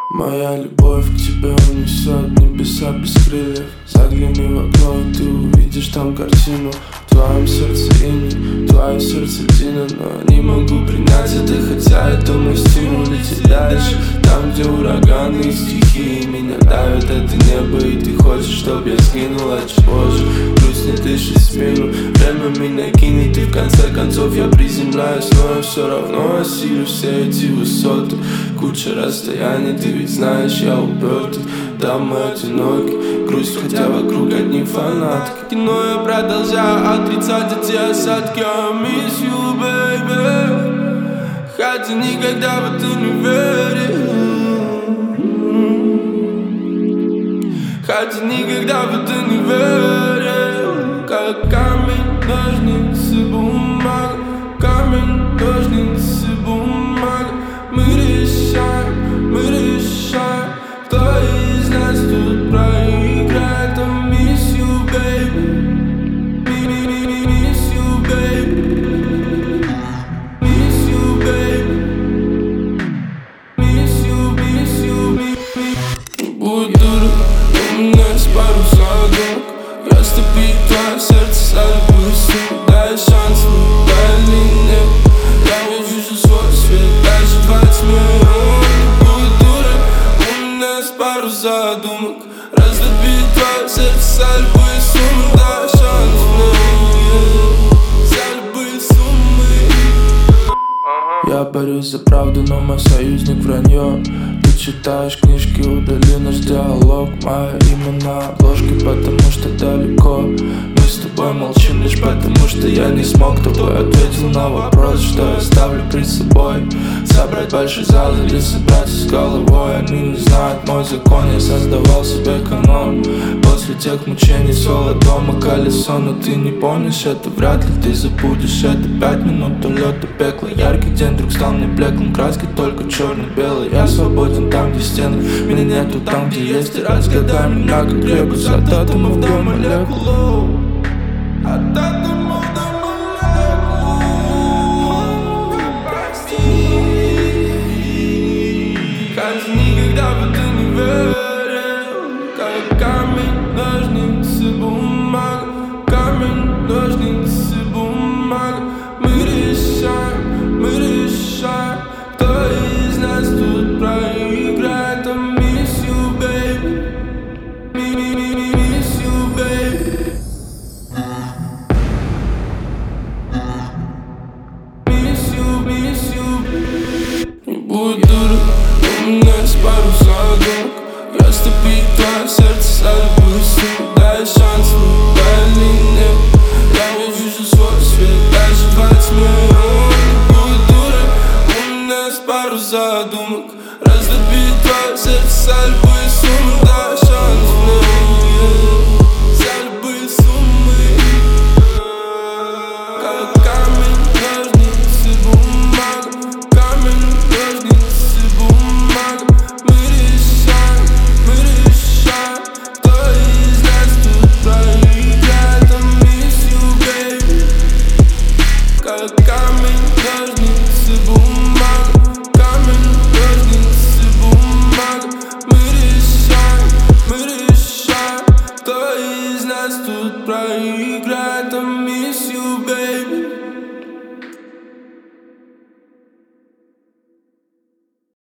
Моя любовь к тебе унесет небеса без крыльев. Загляни в окно, и ты увидишь там картину. В твоем сердце иней, твое сердце льдина. Но не могу принять это, хотя это мой стимул лететь дальше. Там, где ураганы и стихии меня давят, это небо. И ты хочешь, чтоб я сгинул, а чего же грусть не дышит в спину. Время меня кинет, и в конце концов я приземляюсь. Но я все равно осилю все эти высоты. Куча расстояний, ты ведь знаешь, я упертый. Да, мы одиноки, грусть, хотя вокруг одни фанатки. Но я продолжаю отрицать эти осадки. I miss you, baby, хотя никогда в это не верил. Хотя никогда в это не верил. Как камень, ножницы, бумага. Камень, ножницы, бумага. Мы решаем, кто из нас тут проиграет. I miss you, baby, miss you, baby, miss you, baby, miss you. Будет дурак, у меня есть пару задумок. Я стопить твое сердце за любую сумму. Дай шанс, дай или нет. Я увижу свой свет, даже во тьме. Будет дурак, у меня есть пару задумок. Раздобить твое сердце за любые суммы. Дай шанс мне, за любые суммы. Я борюсь за правду, но мой союзник вранье. Ты читаешь книжки, удали наш диалог. Мое имя на обложке, потому что далеко. Мы с тобой молчим лишь потому, что я не смог тобой ответить на вопрос, что я ставлю перед собой. Собрать большой зал или собраться с головой. Они не знают мой закон, я создавал себе канон. После тех мучений соло дома колесо. Но ты не помнишь это, вряд ли ты забудешь это. 5 минут улета пекла, яркий день вдруг стал мне блеклым. Краски только черно-белый, я свободен там, где стены. Меня нету там, где есть, и разгадай меня как ребус. От атомов до молекул, от атомов до молекул. Прости, хотя никогда в это не верил. Как камень, ножницы, бумага. Камень, ножницы, бумага. Мы решаем, кто из нас тут проиграет. I miss you, baby, miss you, baby, miss you. Не будь дурак, у меня есть пару задумок. Я стопить твое сердце за любую сумму. Дай шанс, дай или нет. Я увижу свой свет, даже во тьме. Не будь дурак, у меня есть пару задумок. Раздобить твое сердце за любую сумму. Дай